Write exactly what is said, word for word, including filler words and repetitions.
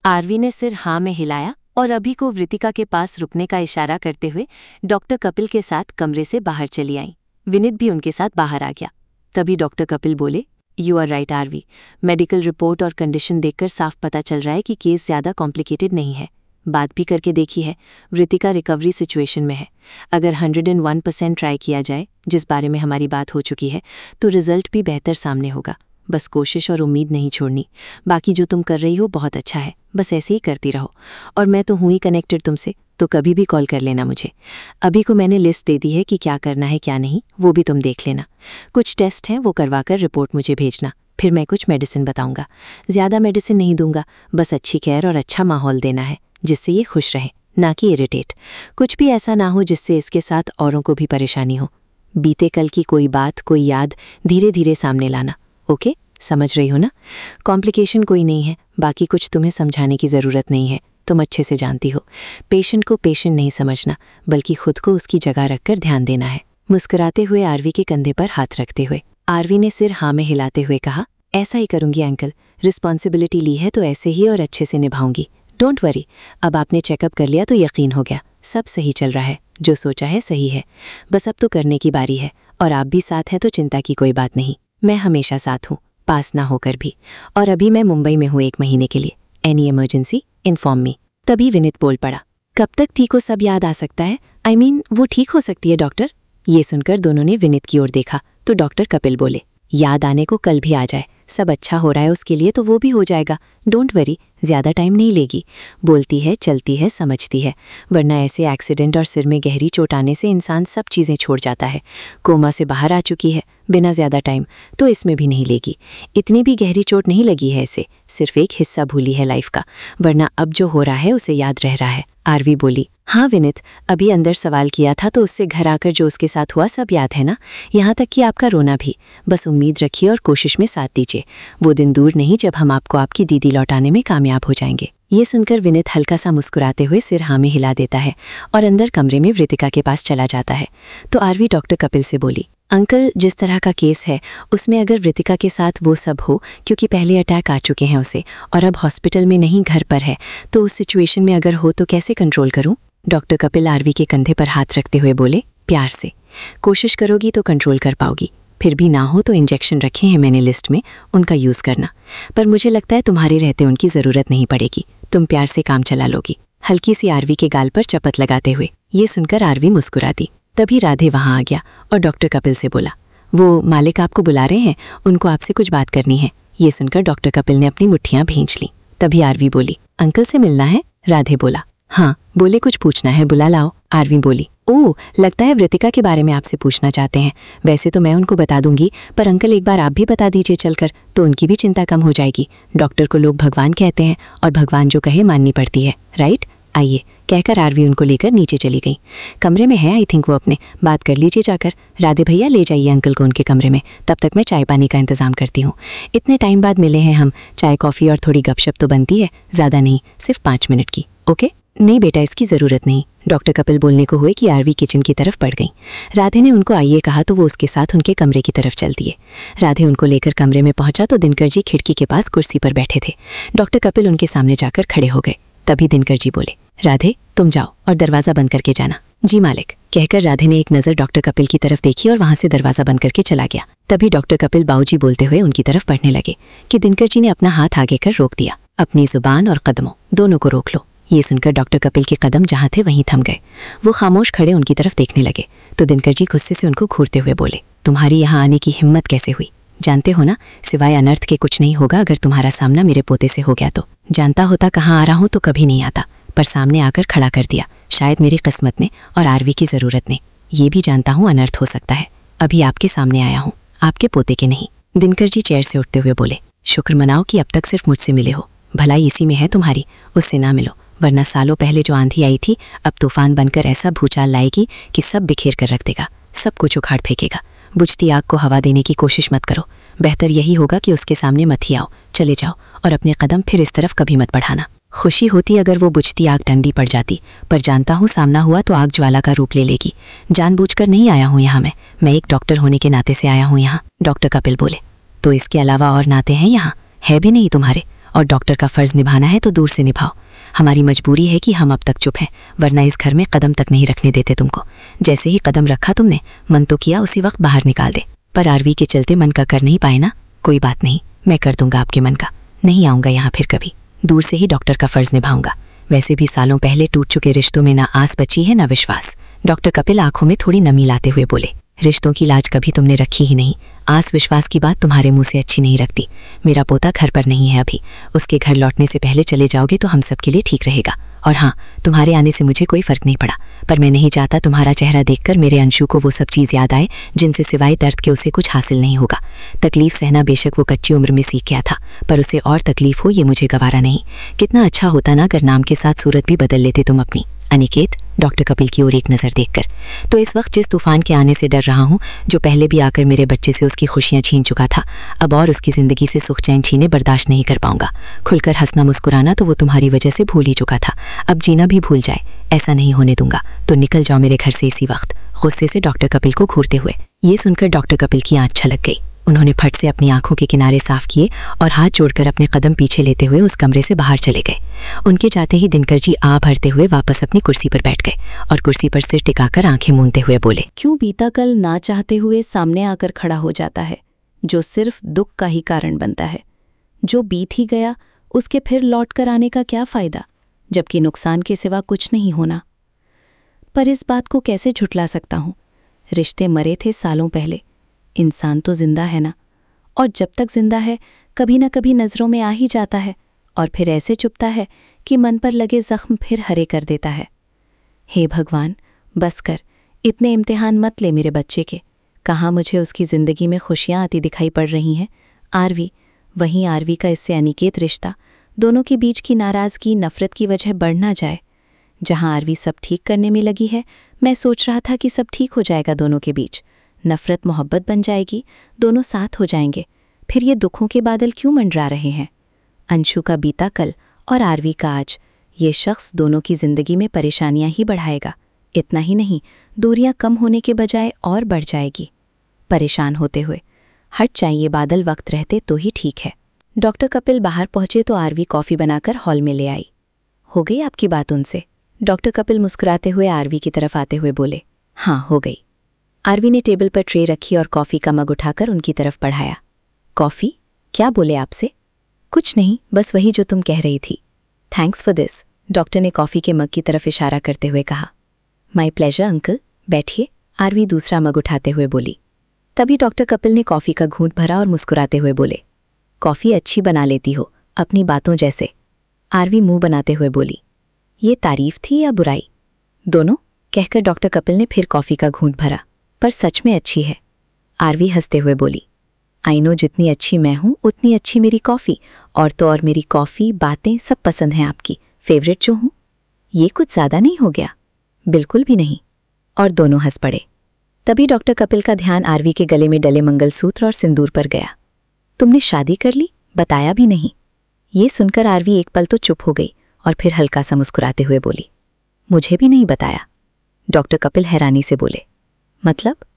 RV ने सिर हाँ में हिलाया और अभी को वृतिका के पास रुकने का इशारा करते हुए डॉक्टर कपिल के साथ कमरे से बाहर चली आई। विनीत भी उनके साथ बाहर आ गया। तभी डॉक्टर कपिल बोले, you are right Aarvi, medical report और कंडीशन देखकर साफ पता चल रहा है कि केस ज़्यादा कॉम्प्लिकेटेड नहीं है। बात भी करके देखी है, वृतिका रिकवरी सिचुएशन में है। अगर hundred and one percent try किया जाए, जिस बारे में हमारी बात हो चुकी है, तो रिजल्ट भी बेहतर सामने होगा। बस कोशिश और उम्मीद नहीं छोड़नी। बाकी जो तुम कर रही हो बहुत अच्छा है, बस ऐसे ही करती रहो। और मैं तो हुई कनेक्टेड तुमसे, तो कभी भी कॉल कर लेना मुझे। अभी को मैंने लिस्ट दे दी है कि क्या करना है क्या नहीं, वो भी तुम देख लेना। कुछ टेस्ट हैं वो करवा कर रिपोर्ट मुझे भेजना, फिर मैं कुछ मेडिसिन बताऊंगा। ज़्यादा मेडिसिन नहीं दूंगा, बस अच्छी केयर और अच्छा माहौल देना है जिससे ये खुश रहे, ना कि इरिटेट। कुछ भी ऐसा ना हो जिससे इसके साथ औरों को भी परेशानी हो। बीते कल की कोई बात, कोई याद धीरे धीरे सामने लाना। ओके, समझ रही हो ना? कॉम्प्लिकेशन कोई नहीं है, बाकी कुछ तुम्हें समझाने की ज़रूरत नहीं है, तुम अच्छे से जानती हो। पेशेंट को पेशेंट नहीं समझना, बल्कि खुद को उसकी जगह रखकर ध्यान देना है। मुस्कुराते हुए आरवी के कंधे पर हाथ रखते हुए आरवी ने सिर हाँ में हिलाते हुए कहा, ऐसा ही करूंगी अंकल, रिस्पॉन्सिबिलिटी ली है तो ऐसे ही और अच्छे से निभाऊंगी। डोंट वरी, अब आपने चेकअप कर लिया तो यकीन हो गया, सब सही चल रहा है, जो सोचा है सही है। बस अब तो करने की बारी है, और आप भी साथ हैं तो चिंता की कोई बात नहीं। मैं हमेशा साथ हूँ, पास ना होकर भी। और अभी मैं मुंबई में हूँ एक महीने के लिए। Any emergency inform me. तभी विनीत बोल पड़ा, कब तक थी को सब याद आ सकता है? आई I मीन mean, वो ठीक हो सकती है डॉक्टर। ये सुनकर दोनों ने विनीत की ओर देखा तो डॉक्टर कपिल बोले, याद आने को कल भी आ जाए, सब अच्छा हो रहा है उसके लिए तो वो भी हो जाएगा। डोंट वरी, ज़्यादा टाइम नहीं लेगी। बोलती है, चलती है, समझती है, वरना ऐसे एक्सीडेंट और सिर में गहरी चोट आने से इंसान सब चीज़ें छोड़ जाता है। कोमा से बाहर आ चुकी है बिना ज़्यादा टाइम, तो इसमें भी नहीं लेगी। इतनी भी गहरी चोट नहीं लगी है इसे, सिर्फ एक हिस्सा भूली है लाइफ का, वरना अब जो हो रहा है उसे याद रह रहा है। आरवी बोली, हाँ विनीत, अभी अंदर सवाल किया था तो उससे घर आकर जो उसके साथ हुआ सब याद है ना, यहाँ तक कि आपका रोना भी। बस उम्मीद रखिए और कोशिश में साथ दीजिए, वो दिन दूर नहीं जब हम आपको आपकी दीदी लौटाने में कामयाब हो जाएंगे। ये सुनकर विनीत हल्का सा मुस्कुराते हुए सिर हाँ में हिला देता है और अंदर कमरे में वृतिका के पास चला जाता है। तो आरवी डॉक्टर कपिल से बोली, अंकल, जिस तरह का केस है उसमें अगर वृतिका के साथ वो सब हो, क्योंकि पहले अटैक आ चुके हैं उसे और अब हॉस्पिटल में नहीं घर पर है, तो उस सिचुएशन में अगर हो तो कैसे कंट्रोल करूं? डॉक्टर कपिल आरवी के कंधे पर हाथ रखते हुए बोले, प्यार से। कोशिश करोगी तो कंट्रोल कर पाओगी, फिर भी ना हो तो इंजेक्शन रखे हैं मैंने लिस्ट में, उनका यूज़ करना। पर मुझे लगता है तुम्हारे रहते उनकी ज़रूरत नहीं पड़ेगी, तुम प्यार से काम चला लोगी। हल्की सी आरवी के गाल पर चपत लगाते हुए ये सुनकर आरवी मुस्कुरा दी। तभी राधे वहाँ आ गया और डॉक्टर कपिल से बोला, वो मालिक आपको बुला रहे हैं, उनको आपसे कुछ बात करनी है। ये सुनकर डॉक्टर कपिल ने अपनी मुट्ठियाँ भींच लीं। तभी आरवी बोली, अंकल से मिलना है? राधे बोला, हाँ। बोले, कुछ पूछना है, बुला लाओ। आरवी बोली, ओह, लगता है वृतिका के बारे में आपसे पूछना चाहते हैं। वैसे तो मैं उनको बता दूंगी, पर अंकल एक बार आप भी बता दीजिए चलकर, तो उनकी भी चिंता कम हो जाएगी। डॉक्टर को लोग भगवान कहते हैं और भगवान जो कहे माननी पड़ती है, राइट? आइए, कहकर आरवी उनको लेकर नीचे चली गई। कमरे में है आई थिंक वो अपने, बात कर लीजिए जाकर। राधे भैया ले जाइए अंकल को उनके कमरे में, तब तक मैं चाय पानी का इंतज़ाम करती हूँ। इतने टाइम बाद मिले हैं हम, चाय कॉफ़ी और थोड़ी गपशप तो बनती है, ज़्यादा नहीं, सिर्फ पाँच मिनट की। ओके? नहीं बेटा, इसकी ज़रूरत नहीं। डॉक्टर कपिल बोलने को हुए कि आरवी किचन की तरफ बढ़ गई। राधे ने उनको आइए कहा तो वो उसके साथ उनके कमरे की तरफ चल दिए। राधे उनको लेकर कमरे में पहुंचा तो दिनकर जी खिड़की के पास कुर्सी पर बैठे थे। डॉक्टर कपिल उनके सामने जाकर खड़े हो गए। तभी दिनकर जी बोले, राधे तुम जाओ और दरवाज़ा बंद करके जाना। जी मालिक, कहकर राधे ने एक नज़र डॉक्टर कपिल की तरफ देखी और वहाँ से दरवाज़ा बंद करके चला गया। तभी डॉक्टर कपिल बाऊजी बोलते हुए उनकी तरफ बढ़ने लगे कि दिनकर जी ने अपना हाथ आगे कर रोक दिया। अपनी जुबान और कदमों दोनों को रोक लो। ये सुनकर डॉक्टर कपिल के कदम जहाँ थे वहीं थम गए। वो खामोश खड़े उनकी तरफ देखने लगे तो दिनकर जी गुस्से से उनको घूरते हुए बोले, तुम्हारी यहाँ आने की हिम्मत कैसे हुई? जानते हो ना, सिवाय अनर्थ के कुछ नहीं होगा अगर तुम्हारा सामना मेरे पोते से हो गया तो। जानता होता कहाँ आ रहा हूँ तो कभी नहीं आता, पर सामने आकर खड़ा कर दिया, शायद मेरी किस्मत ने और आरवी की ज़रूरत ने। ये भी जानता हूँ अनर्थ हो सकता है, अभी आपके सामने आया हूँ, आपके पोते के नहीं। दिनकर जी चेयर से उठते हुए बोले, शुक्र मनाओ कि अब तक सिर्फ मुझसे मिले हो, भलाई इसी में है तुम्हारी, उससे ना मिलो, वरना सालों पहले जो आंधी आई थी अब तूफान बनकर ऐसा भूचाल लाएगी कि सब बिखेर कर रख देगा, सब कुछ उखाड़ फेंकेगा। बुझती आग को हवा देने की कोशिश मत करो, बेहतर यही होगा कि उसके सामने मत ही आओ, चले जाओ और अपने कदम फिर इस तरफ कभी मत बढ़ाना। खुशी होती अगर वो बुझती आग ठंडी पड़ जाती, पर जानता हूँ सामना हुआ तो आग ज्वाला का रूप ले लेगी। जानबूझकर नहीं आया हूँ यहाँ मैं मैं एक डॉक्टर होने के नाते से आया हूँ यहाँ। डॉक्टर कपिल बोले, तो इसके अलावा और नाते हैं यहाँ? है भी नहीं तुम्हारे? और डॉक्टर का फर्ज निभाना है तो दूर से निभाओ। हमारी मजबूरी है कि हम अब तक चुप हैं, वरना इस घर में कदम तक नहीं रखने देते तुमको। जैसे ही कदम रखा तुमने, मन तो किया उसी वक्त बाहर निकाल दे, पर आरवी के चलते मन का कर नहीं पाए ना। कोई बात नहीं, मैं कर दूंगा आपके मन का। नहीं आऊँगा यहाँ फिर कभी, दूर से ही डॉक्टर का फर्ज निभाऊंगा। वैसे भी सालों पहले टूट चुके रिश्तों में ना आस बची है ना विश्वास। डॉक्टर कपिल आंखों में थोड़ी नमी लाते हुए बोले, रिश्तों की लाज कभी तुमने रखी ही नहीं, आस विश्वास की बात तुम्हारे मुंह से अच्छी नहीं लगती। मेरा पोता घर पर नहीं है अभी, उसके घर लौटने से पहले चले जाओगे तो हम सबके लिए ठीक रहेगा। और हाँ, तुम्हारे आने से मुझे कोई फर्क नहीं पड़ा, पर मैं नहीं चाहता तुम्हारा चेहरा देखकर मेरे अंशु को वो सब चीज़ याद आए जिनसे सिवाय दर्द के उसे कुछ हासिल नहीं होगा। तकलीफ सहना बेशक वो कच्ची उम्र में सीख गया था, पर उसे और तकलीफ हो ये मुझे गवारा नहीं। कितना अच्छा होता ना अगर नाम के साथ सूरत भी बदल लेते तुम अपनी। अनिकेत, डॉक्टर कपिल की ओर एक नज़र देखकर, तो इस वक्त जिस तूफान के आने से डर रहा हूँ, जो पहले भी आकर मेरे बच्चे से उसकी खुशियाँ छीन चुका था, अब और उसकी ज़िंदगी से सुख चैन छीने बर्दाश्त नहीं कर पाऊंगा। खुलकर हंसना मुस्कुराना तो वो तुम्हारी वजह से भूल ही चुका था, अब जीना भी भूल जाए, ऐसा नहीं होने दूंगा। तो निकल जाओ मेरे घर से इसी वक्त। गुस्से से डॉक्टर कपिल को घूरते हुए। ये सुनकर डॉक्टर कपिल की आँख छलक गई। उन्होंने फट से अपनी आंखों के किनारे साफ किए और हाथ जोड़कर अपने कदम पीछे लेते हुए उस कमरे से बाहर चले गए। उनके जाते ही दिनकर जी आ भरते हुए वापस अपनी कुर्सी पर बैठ गए और कुर्सी पर सिर टिकाकर आंखें मूंदते हुए बोले, क्यों बीता कल ना चाहते हुए सामने आकर खड़ा हो जाता है, जो सिर्फ दुख का ही कारण बनता है। जो बीत ही गया उसके फिर लौट कर आने का क्या फ़ायदा, जबकि नुकसान के सिवा कुछ नहीं होना। पर इस बात को कैसे झुठला सकता हूँ, रिश्ते मरे थे सालों पहले, इंसान तो जिंदा है ना, और जब तक जिंदा है कभी ना कभी नज़रों में आ ही जाता है और फिर ऐसे चुपता है कि मन पर लगे जख्म फिर हरे कर देता है। हे भगवान, बस कर, इतने इम्तिहान मत ले मेरे बच्चे के। कहाँ मुझे उसकी ज़िंदगी में खुशियाँ आती दिखाई पड़ रही हैं। आरवी, वहीं आरवी का इससे अनिकेत रिश्ता, दोनों के बीच की नाराज़गी नफ़रत की वजह बढ़ ना जाए। जहाँ आरवी सब ठीक करने में लगी है, मैं सोच रहा था कि सब ठीक हो जाएगा दोनों के बीच, नफ़रत मोहब्बत बन जाएगी, दोनों साथ हो जाएंगे। फिर ये दुखों के बादल क्यों मंडरा रहे हैं। अंशु का बीता कल और आरवी का आज, ये शख्स दोनों की ज़िंदगी में परेशानियां ही बढ़ाएगा। इतना ही नहीं, दूरियां कम होने के बजाय और बढ़ जाएगी। परेशान होते हुए, हट चाहिए बादल वक्त रहते तो ही ठीक है। डॉक्टर कपिल बाहर पहुंचे तो आरवी कॉफ़ी बनाकर हॉल में ले आई। हो गई आपकी बात उनसे? डॉक्टर कपिल मुस्कुराते हुए आरवी की तरफ आते हुए बोले, हाँ हो गई। आरवी ने टेबल पर ट्रे रखी और कॉफ़ी का मग उठाकर उनकी तरफ बढ़ाया। कॉफ़ी? क्या बोले आपसे? कुछ नहीं, बस वही जो तुम कह रही थी। थैंक्स फॉर दिस, डॉक्टर ने कॉफ़ी के मग की तरफ इशारा करते हुए कहा। माय प्लेजर अंकल, बैठिए, आरवी दूसरा मग उठाते हुए बोली। तभी डॉक्टर कपिल ने कॉफ़ी का घूंट भरा और मुस्कुराते हुए बोले, कॉफ़ी अच्छी बना लेती हो, अपनी बातों जैसे। आरवी मुंह बनाते हुए बोली, ये तारीफ थी या बुराई? दोनों, कहकर डॉक्टर कपिल ने फिर कॉफ़ी का घूंट भरा। पर सच में अच्छी है। आरवी हंसते हुए बोली, आई नो जितनी अच्छी मैं हूँ उतनी अच्छी मेरी कॉफ़ी, और तो और मेरी कॉफ़ी बातें सब पसंद हैं आपकी, फेवरेट जो हूँ। ये कुछ ज़्यादा नहीं हो गया? बिल्कुल भी नहीं। और दोनों हंस पड़े। तभी डॉक्टर कपिल का ध्यान आरवी के गले में डले मंगलसूत्र और सिंदूर पर गया। तुमने शादी कर ली, बताया भी नहीं। ये सुनकर आरवी एक पल तो चुप हो गई और फिर हल्का सा मुस्कुराते हुए बोली, मुझे भी नहीं बताया। डॉक्टर कपिल हैरानी से बोले, मतलब?